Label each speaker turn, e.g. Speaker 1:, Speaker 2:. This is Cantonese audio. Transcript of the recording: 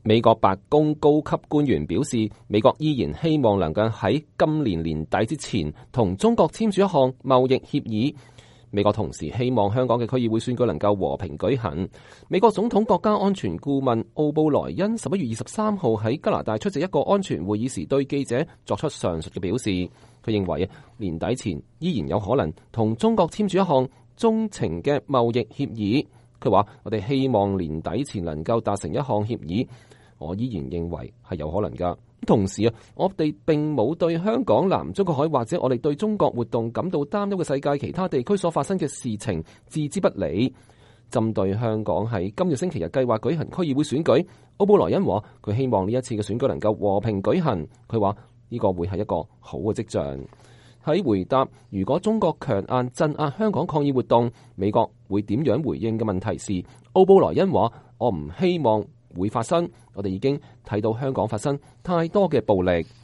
Speaker 1: 美國白宮高級官員表示，美國依然希望能夠喺今年年底之前同中國簽署一項貿易協議。美國同時希望香港嘅區議會選舉能夠和平舉行。美國總統國家安全顧問奧布萊恩11月23號喺加拿大出席一個安全會議時，對記者作出上述嘅表示。佢認為年底前依然有可能同中國簽署一項中程嘅貿易協議。佢話：我哋希望年底前能夠達成一項協議，我依然認為係有可能㗎。同時我哋並冇對香港、南中國海或者我哋對中國活動感到擔憂嘅世界其他地區所發生嘅事情置之不理。針對香港喺今個星期日計劃舉行區議會選舉，奧布萊恩話佢希望呢一次嘅選舉能夠和平舉行。佢話呢個會係一個好嘅跡象。喺回答如果中國強硬鎮壓香港抗議活動，美國會點樣回應嘅問題時，奧布萊恩話：我唔希望會發生，我哋已經睇到香港發生太多嘅暴力。